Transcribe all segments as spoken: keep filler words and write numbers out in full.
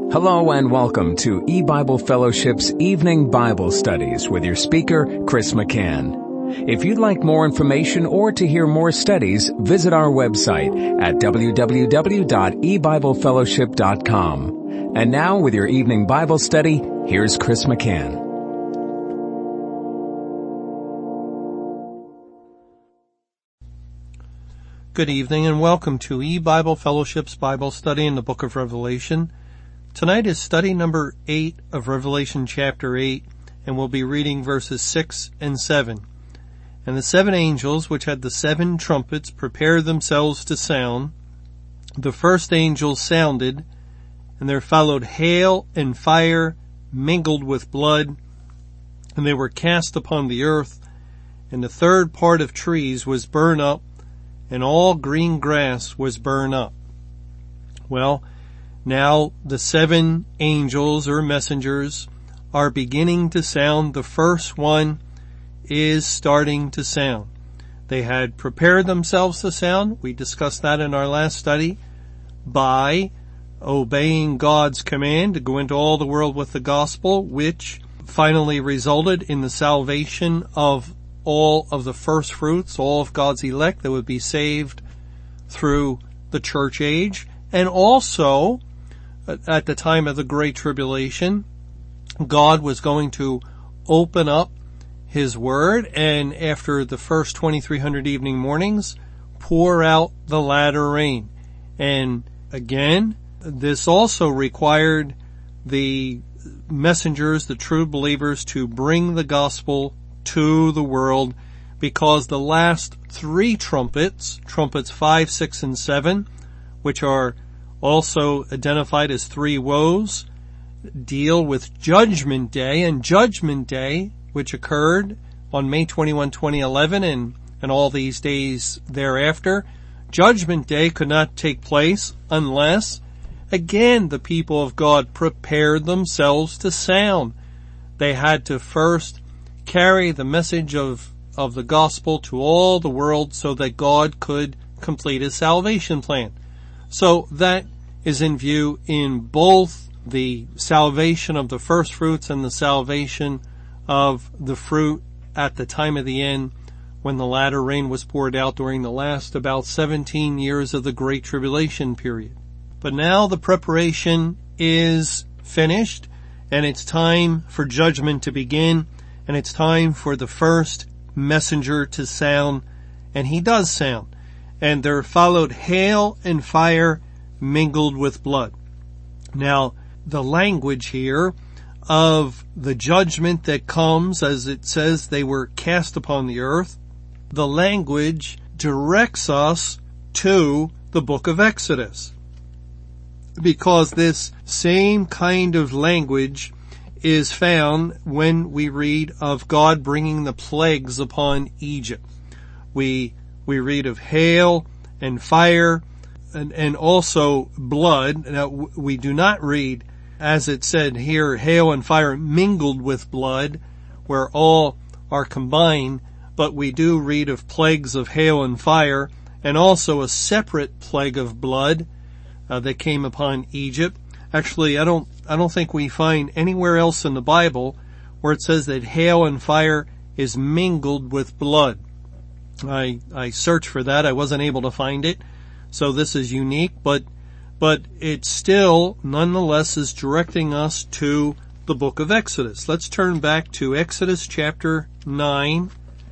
Hello and welcome to E-Bible Fellowship's Evening Bible Studies with your speaker, Chris McCann. If you'd like more information or to hear more studies, visit our website at w w w dot e bible fellowship dot com. And now with your evening Bible study, here's Chris McCann. Good evening and welcome to E-Bible Fellowship's Bible study in the book of Revelation. Tonight is study number eight of Revelation chapter eight, and we'll be reading verses six and seven. And the seven angels which had the seven trumpets prepared themselves to sound. The first angel sounded, and there followed hail and fire mingled with blood, and they were cast upon the earth, and the third part of trees was burned up, and all green grass was burned up. Well, now the seven angels or messengers are beginning to sound. The first one is starting to sound. They had prepared themselves to sound. We discussed that in our last study by obeying God's command to go into all the world with the gospel, which finally resulted in the salvation of all of the first fruits, all of God's elect that would be saved through the church age. And also, at the time of the Great Tribulation, God was going to open up His Word, and after the first twenty-three hundred evening mornings, pour out the latter rain. And again, this also required the messengers, the true believers, to bring the gospel to the world, because the last three trumpets, trumpets five, six, and seven, which are also identified as three woes, deal with Judgment Day, and Judgment Day, which occurred on May twenty-first, twenty eleven, and, and all these days thereafter, Judgment Day could not take place unless, again, the people of God prepared themselves to sound. They had to first carry the message of, of the gospel to all the world so that God could complete His salvation plan. So that is in view in both the salvation of the first fruits and the salvation of the fruit at the time of the end, when the latter rain was poured out during the last about seventeen years of the Great Tribulation period. But now the preparation is finished, and it's time for judgment to begin, and it's time for the first messenger to sound, and he does sound. And there followed hail and fire mingled with blood. Now, the language here of the judgment that comes, as it says they were cast upon the earth, the language directs us to the book of Exodus, because this same kind of language is found when we read of God bringing the plagues upon Egypt. We we read of hail and fire and, and also blood. Now, we do not read, as it said here, hail and fire mingled with blood, where all are combined, but we do read of plagues of hail and fire, and also a separate plague of blood uh, that came upon Egypt. Actually, I don't, I don't think we find anywhere else in the Bible where it says that hail and fire is mingled with blood. I, I searched for that. I wasn't able to find it. So this is unique, but, but it still nonetheless is directing us to the book of Exodus. Let's turn back to Exodus chapter nine,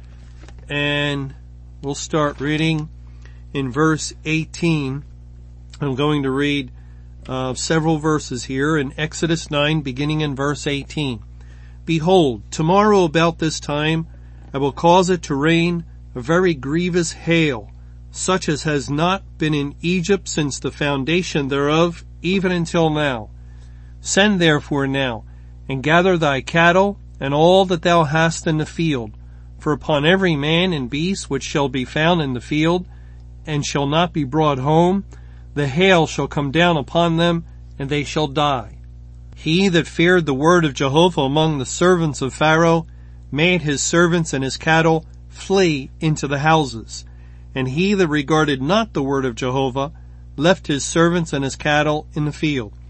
and we'll start reading in verse eighteen. I'm going to read uh, several verses here in Exodus nine, beginning in verse eighteen. Behold, tomorrow about this time I will cause it to rain a very grievous hail, such as has not been in Egypt since the foundation thereof, even until now. Send therefore now, and gather thy cattle, and all that thou hast in the field, for upon every man and beast which shall be found in the field, and shall not be brought home, the hail shall come down upon them, and they shall die. He that feared the word of Jehovah among the servants of Pharaoh made his servants and his cattle flee into the houses. And he that regarded not the word of Jehovah left his servants and his cattle in the field.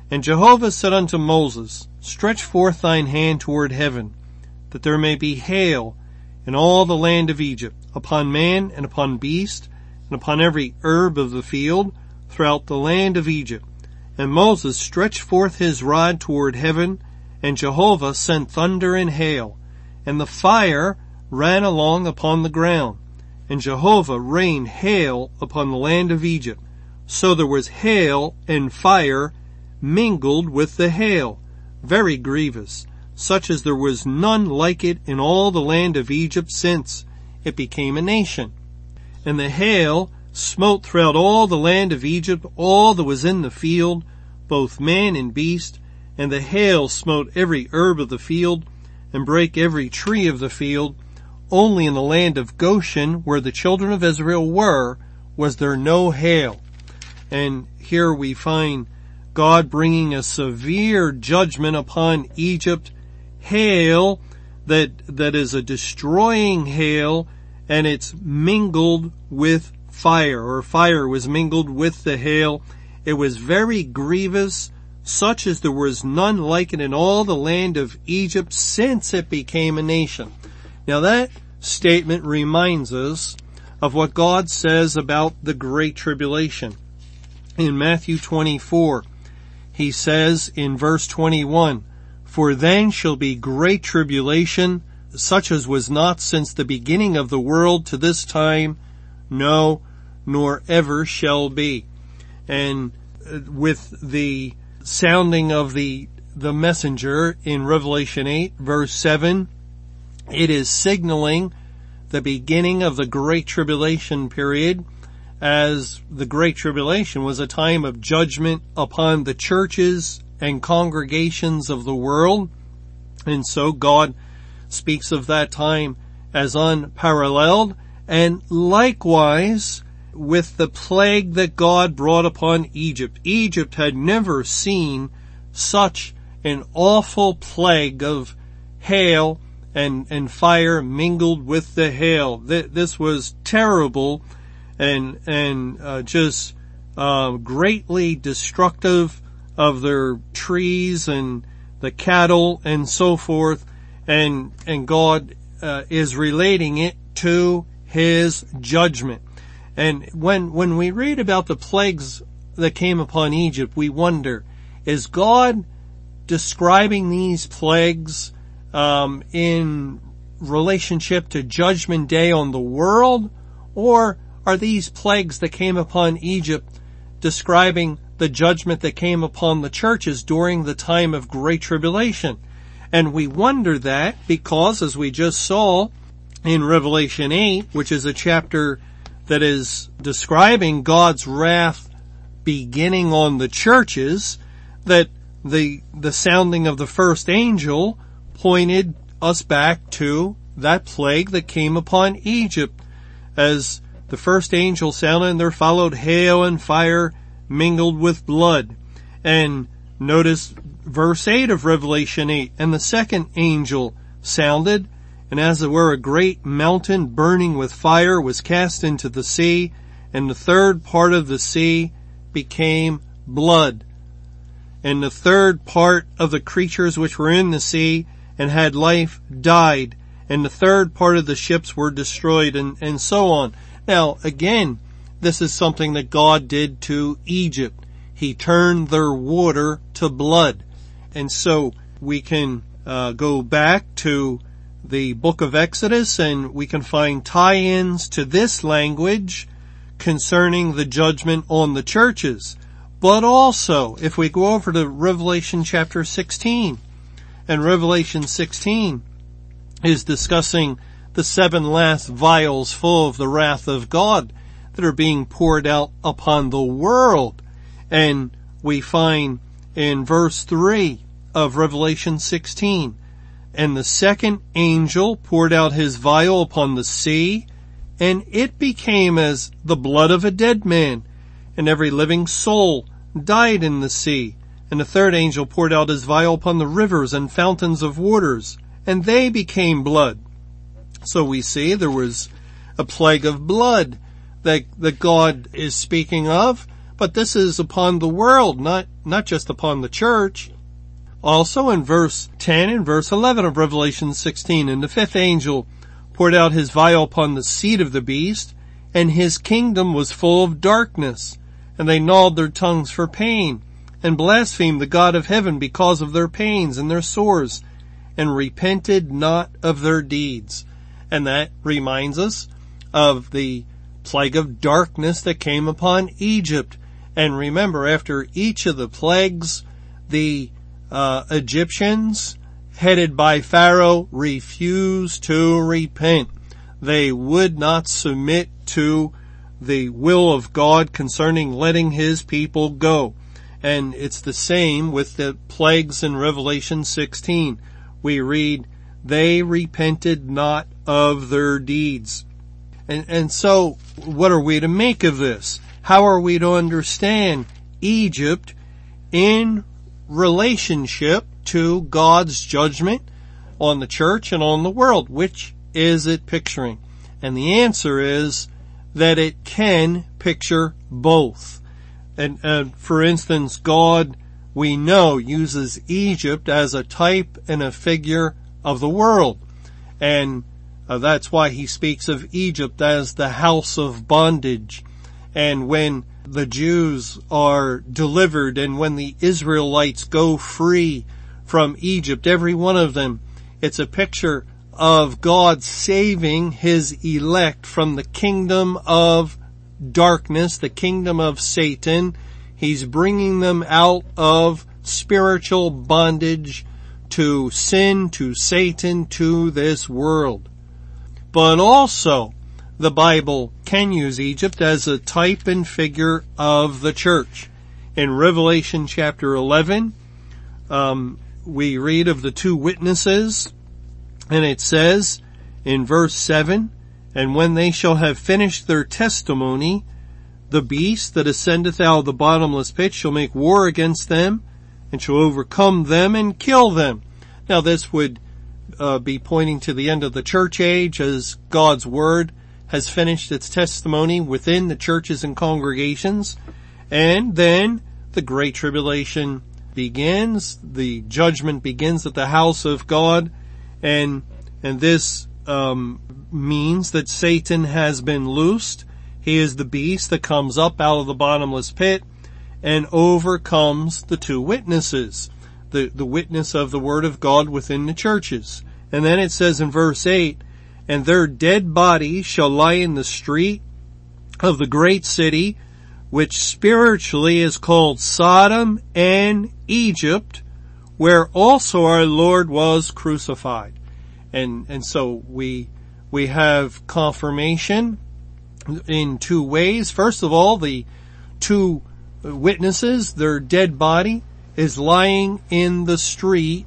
And Jehovah said unto Moses, Stretch forth thine hand toward heaven, that there may be hail in all the land of Egypt, upon man and upon beast, and upon every herb of the field, throughout the land of Egypt. And Moses stretched forth his rod toward heaven, and Jehovah sent thunder and hail, and the fire ran along upon the ground. And Jehovah rained hail upon the land of Egypt. So there was hail and fire mingled with the hail, very grievous, such as there was none like it in all the land of Egypt since it became a nation. And the hail smote throughout all the land of Egypt all that was in the field, both man and beast, and the hail smote every herb of the field, and brake every tree of the field. Only in the land of Goshen, where the children of Israel were, was there no hail. And here we find God bringing a severe judgment upon Egypt, hail that, that is a destroying hail, and it's mingled with fire, or fire was mingled with the hail. It was very grievous, such as there was none like it in all the land of Egypt since it became a nation. Now that statement reminds us of what God says about the Great Tribulation. In Matthew twenty-four, he says in verse twenty-one, For then shall be great tribulation, such as was not since the beginning of the world to this time, no, nor ever shall be. And with the sounding of the, the messenger in Revelation eight, verse seven, it is signaling the beginning of the Great Tribulation period, as the Great Tribulation was a time of judgment upon the churches and congregations of the world. And so God speaks of that time as unparalleled. And likewise, with the plague that God brought upon Egypt, Egypt had never seen such an awful plague of hail and, and fire mingled with the hail. This was terrible and, and, uh, just, uh, greatly destructive of their trees and the cattle and so forth. And, and God, uh, is relating it to his judgment. And when, when we read about the plagues that came upon Egypt, we wonder, is God describing these plagues, um, in relationship to Judgment Day on the world? Or are these plagues that came upon Egypt describing the judgment that came upon the churches during the time of Great Tribulation? And we wonder that because, as we just saw in Revelation eight, which is a chapter that is describing God's wrath beginning on the churches, that the, the sounding of the first angel pointed us back to that plague that came upon Egypt. As the first angel sounded, and there followed hail and fire mingled with blood. And notice verse eight of Revelation eight, and the second angel sounded, and as it were a great mountain burning with fire was cast into the sea, and the third part of the sea became blood. And the third part of the creatures which were in the sea and had life died, and the third part of the ships were destroyed, and, and so on. Now, again, this is something that God did to Egypt. He turned their water to blood. And so we can uh, go back to the book of Exodus, and we can find tie-ins to this language concerning the judgment on the churches. But also, if we go over to Revelation chapter sixteen, and Revelation sixteen is discussing the seven last vials full of the wrath of God that are being poured out upon the world. And we find in verse three of Revelation sixteen, and the second angel poured out his vial upon the sea, and it became as the blood of a dead man, and every living soul died in the sea. And the third angel poured out his vial upon the rivers and fountains of waters, and they became blood. So we see there was a plague of blood that, that God is speaking of, But this is upon the world, not, not just upon the church. Also in verse ten and verse eleven of Revelation sixteen, and the fifth angel poured out his vial upon the seat of the beast, and his kingdom was full of darkness, and they gnawed their tongues for pain, and blasphemed the God of heaven because of their pains and their sores, and repented not of their deeds. And that reminds us of the plague of darkness that came upon Egypt. And remember, after each of the plagues, the uh, Egyptians, headed by Pharaoh, refused to repent. They would not submit to the will of God concerning letting his people go. And it's the same with the plagues in Revelation sixteen. We read, they repented not of their deeds. And, and so, what are we to make of this? How are we to understand Egypt in relationship to God's judgment on the church and on the world? Which is it picturing? And the answer is that it can picture both. And, uh, for instance, God, we know, uses Egypt as a type and a figure of the world. And uh, that's why he speaks of Egypt as the house of bondage. And when the Jews are delivered and when the Israelites go free from Egypt, every one of them, it's a picture of God saving his elect from the kingdom of darkness, the kingdom of Satan. He's bringing them out of spiritual bondage to sin, to Satan, to this world. But also, the Bible can use Egypt as a type and figure of the church. In Revelation chapter eleven, um, we read of the two witnesses, and it says in verse seven, and when they shall have finished their testimony, the beast that ascendeth out of the bottomless pit shall make war against them, and shall overcome them and kill them. Now this would uh, be pointing to the end of the church age, as God's word has finished its testimony within the churches and congregations. And then the Great Tribulation begins. The judgment begins at the house of God. And, and this, um, means that Satan has been loosed. He is the beast that comes up out of the bottomless pit and overcomes the two witnesses, the, the witness of the word of God within the churches. And then it says in verse eight, and their dead bodies shall lie in the street of the great city, which spiritually is called Sodom and Egypt, where also our Lord was crucified. And, and so we, we have confirmation in two ways. First of all, the two witnesses, their dead body is lying in the street,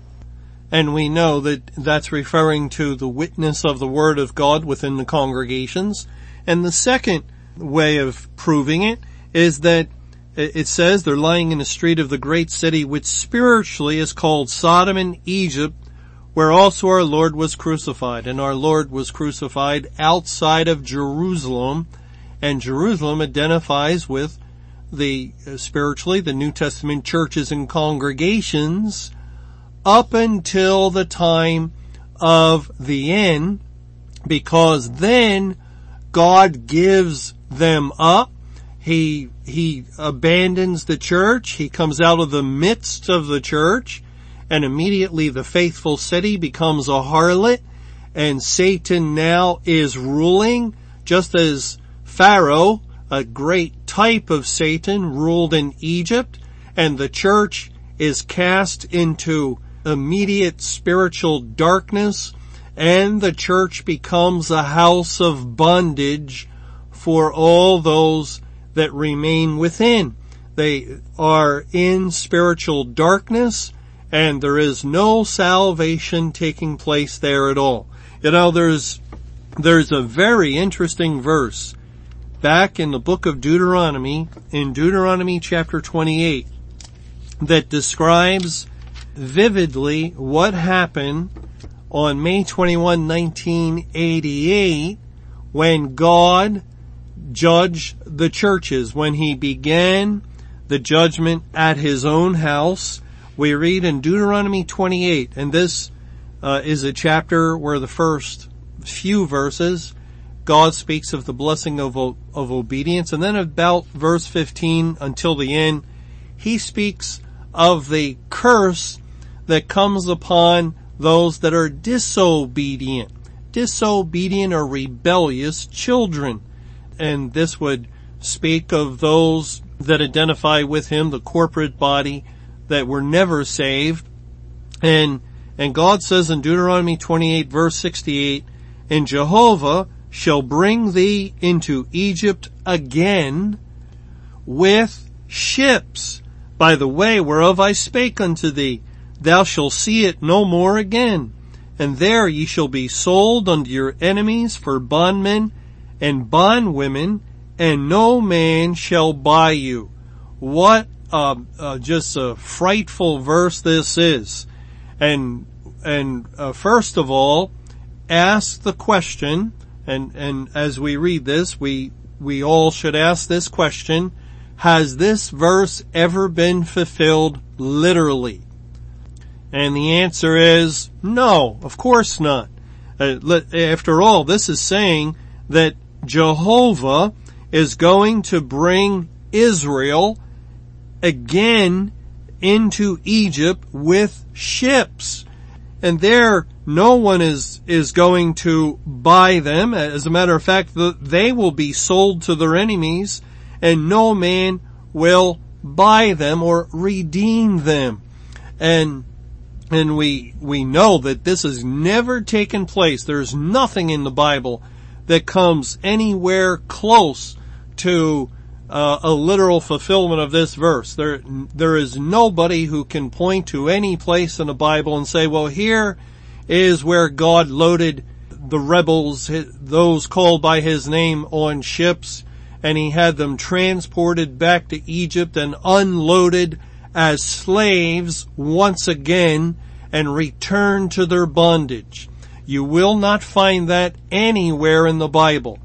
and we know that that's referring to the witness of the word of God within the congregations. And the second way of proving it is that it says they're lying in the street of the great city, which spiritually is called Sodom and Egypt, where also our Lord was crucified. And our Lord was crucified outside of Jerusalem, and Jerusalem identifies with the, uh, spiritually, the New Testament churches and congregations up until the time of the end, because then God gives them up. He, he abandons the church. He comes out of the midst of the church, and immediately the faithful city becomes a harlot, and Satan now is ruling, just as Pharaoh, a great type of Satan, ruled in Egypt, and the church is cast into immediate spiritual darkness, and the church becomes a house of bondage for all those that remain within. They are in spiritual darkness, and there is no salvation taking place there at all. You know, there's, there's a very interesting verse back in the book of Deuteronomy, in Deuteronomy chapter twenty-eight, that describes vividly what happened on May twenty-first, nineteen eighty-eight, when God judge the churches. When he began the judgment at his own house, we read in Deuteronomy twenty-eight, and this uh, is a chapter where the first few verses, God speaks of the blessing of, of obedience, and then about verse fifteen until the end, he speaks of the curse that comes upon those that are disobedient, disobedient or rebellious children. And this would speak of those that identify with him, the corporate body, that were never saved. And, and God says in Deuteronomy twenty-eight verse sixty-eight, and Jehovah shall bring thee into Egypt again with ships by the way whereof I spake unto thee. Thou shalt see it no more again. And there ye shall be sold unto your enemies for bondmen and bondwomen, and no man shall buy you. What uh, uh, just a frightful verse this is. And and uh, first of all, ask the question, and and as we read this, we we all should ask this question: has this verse ever been fulfilled literally? And the answer is no, of course not. Uh, let, after all, this is saying that Jehovah is going to bring Israel again into Egypt with ships. And there, no one is, is going to buy them. As a matter of fact, the, they will be sold to their enemies, and no man will buy them or redeem them. And And we, we know that this has never taken place. There's nothing in the Bible that comes anywhere close to uh, a literal fulfillment of this verse. There, there is nobody who can point to any place in the Bible and say, well, here is where God loaded the rebels, those called by his name, on ships, and he had them transported back to Egypt and unloaded as slaves once again and returned to their bondage. You will not find that anywhere in the Bible.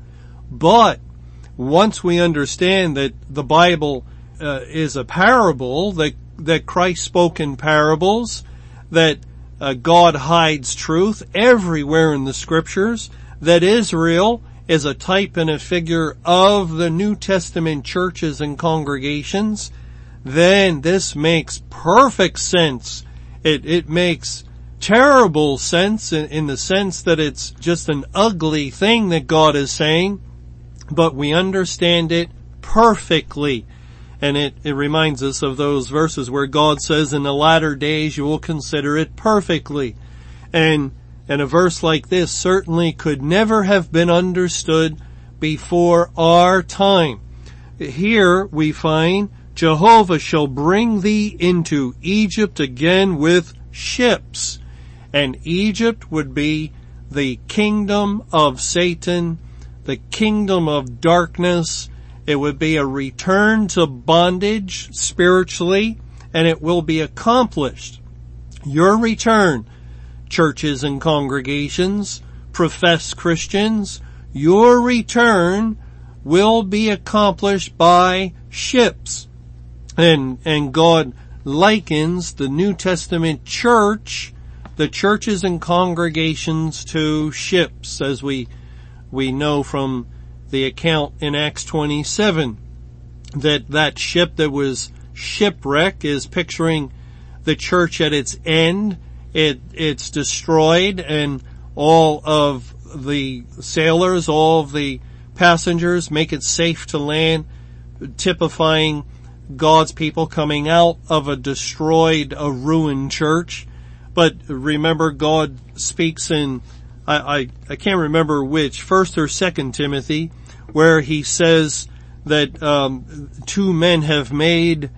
But once we understand that the Bible uh, is a parable, that that Christ spoke in parables, that uh, God hides truth everywhere in the Scriptures, that Israel is a type and a figure of the New Testament churches and congregations, then this makes perfect sense. It, it makes terrible sense in, in the sense that it's just an ugly thing that God is saying, but we understand it perfectly. And it, it reminds us of those verses where God says, in the latter days you will consider it perfectly. And, and a verse like this certainly could never have been understood before our time. Here we find, Jehovah shall bring thee into Egypt again with ships. And Egypt would be the kingdom of Satan, the kingdom of darkness. It would be a return to bondage spiritually, and it will be accomplished. Your return, churches and congregations, professed Christians, your return will be accomplished by ships. And, and God likens the New Testament church, the churches and congregations, to ships, as we, we know from the account in Acts twenty-seven, that that ship that was shipwrecked is picturing the church at its end. It, it's destroyed, and all of the sailors, all of the passengers make it safe to land, typifying God's people coming out of a destroyed, a ruined church. But remember, God speaks in, I, I, I can't remember which, First or Second Timothy, where he says that um, two men have made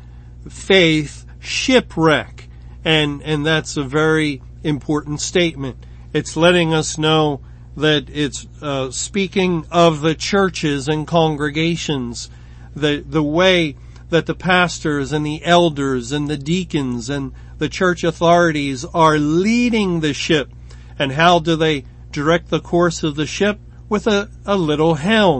faith shipwreck, and and that's a very important statement. It's letting us know that it's uh, speaking of the churches and congregations, the the way that the pastors and the elders and the deacons and the church authorities are leading the ship. And how do they direct the course of the ship? With a, a little helm.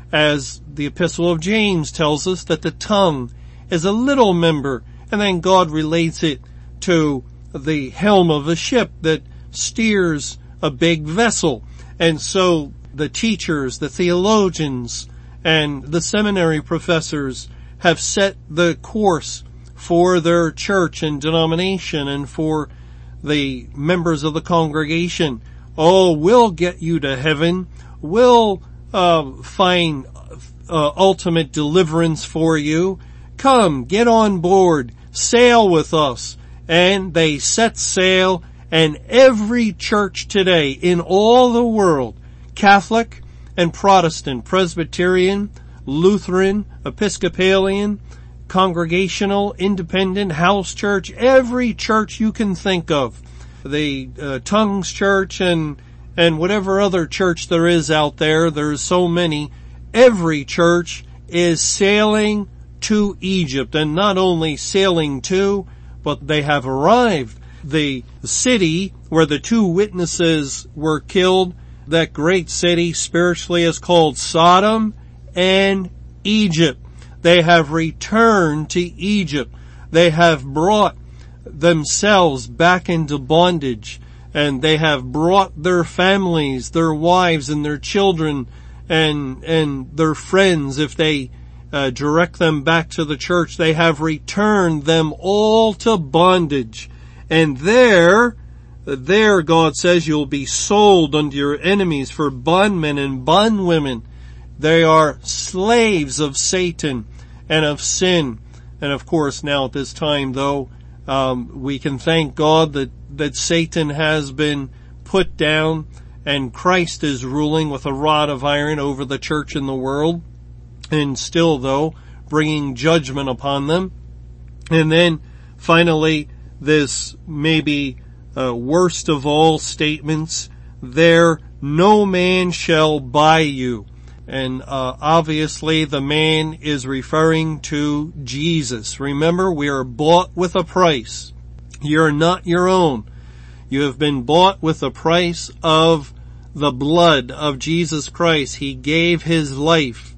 as the Epistle of James tells us that the tongue is a little member, and then God relates it to the helm of a ship that steers a big vessel. And so the teachers, the theologians, and the seminary professors have set the course for their church and denomination and for the members of the congregation. Oh, we'll get you to heaven. We'll uh, find uh, ultimate deliverance for you. Come, get on board, sail with us. And they set sail, and every church today in all the world, Catholic and Protestant, Presbyterian, Lutheran, Episcopalian, Congregational, Independent, House Church, every church you can think of, the uh, Tongues Church and and whatever other church there is out there, there's so many, every church is sailing to Egypt, and not only sailing to, but they have arrived. The city where the two witnesses were killed, that great city spiritually is called Sodom and Egypt. They have returned to Egypt. They have brought themselves back into bondage, and they have brought their families, their wives and their children and, and their friends, if they uh, direct them back to the church. They have returned them all to bondage. And there, there God says you'll be sold unto your enemies for bondmen and bondwomen. They are slaves of Satan and of sin. And of course now at this time though, um, we can thank God that, that Satan has been put down and Christ is ruling with a rod of iron over the church and the world, and still though bringing judgment upon them. And then finally this maybe uh, worst of all statements, there no man shall buy you. And uh, obviously the man is referring to Jesus. Remember, we are bought with a price. You're not your own. You have been bought with the price of the blood of Jesus Christ. He gave his life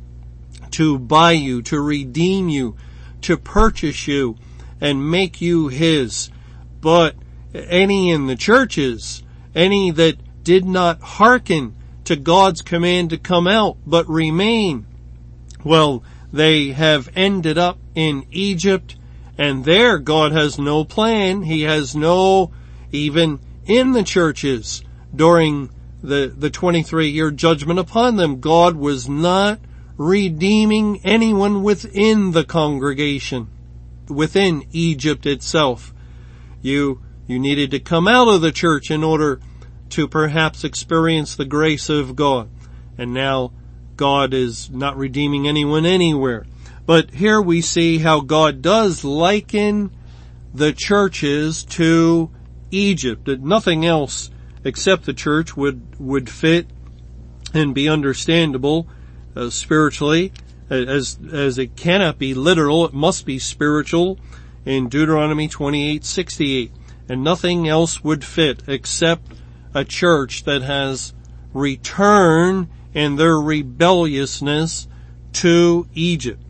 to buy you, to redeem you, to purchase you, and make you his. But any in the churches, any that did not hearken to God's command to come out, but remain, well, they have ended up in Egypt, and there God has no plan. He has no, even in the churches, during the, the twenty-three year judgment upon them, God was not redeeming anyone within the congregation, within Egypt itself. You, you needed to come out of the church in order to perhaps experience the grace of God. And now God is not redeeming anyone anywhere. But here we see how God does liken the churches to Egypt. That nothing else except the church would, would fit and be understandable uh, spiritually, as, as it cannot be literal. It must be spiritual in Deuteronomy twenty-eight sixty-eight. And nothing else would fit except a church that has returned in their rebelliousness to Egypt.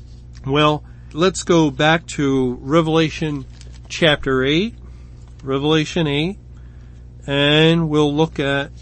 Well, let's go back to Revelation chapter eight, Revelation eight, and we'll look at,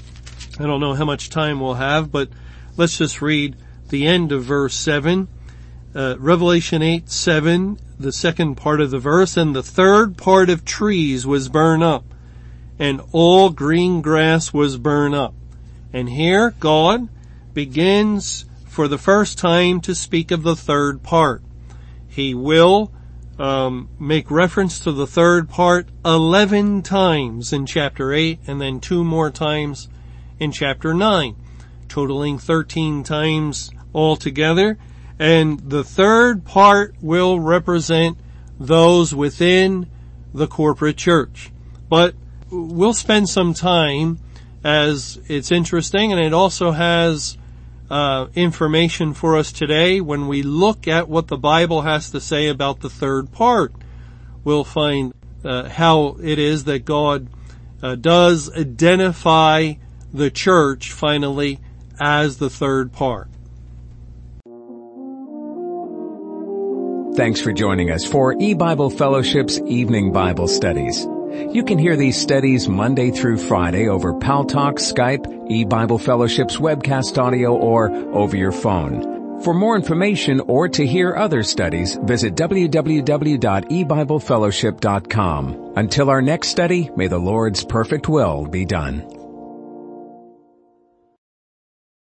I don't know how much time we'll have, but let's just read the end of verse seven. Uh, Revelation eight, seven, the second part of the verse, and the third part of trees was burned up, and all green grass was burned up. And here God begins for the first time to speak of the third part. He will um, make reference to the third part eleven times in chapter eight, and then two more times in chapter nine, totaling thirteen times altogether. And the third part will represent those within the corporate church. But we'll spend some time, as it's interesting, and it also has uh information for us today. When we look at what the Bible has to say about the third part, we'll find uh, how it is that God uh, does identify the church finally as the third part. Thanks for joining us for E-Bible Fellowship's Evening Bible Studies. You can hear these studies Monday through Friday over Paltalk, Skype, E-Bible Fellowship's webcast audio, or over your phone. For more information or to hear other studies, visit w w w dot e bible fellowship dot com. Until our next study, may the Lord's perfect will be done.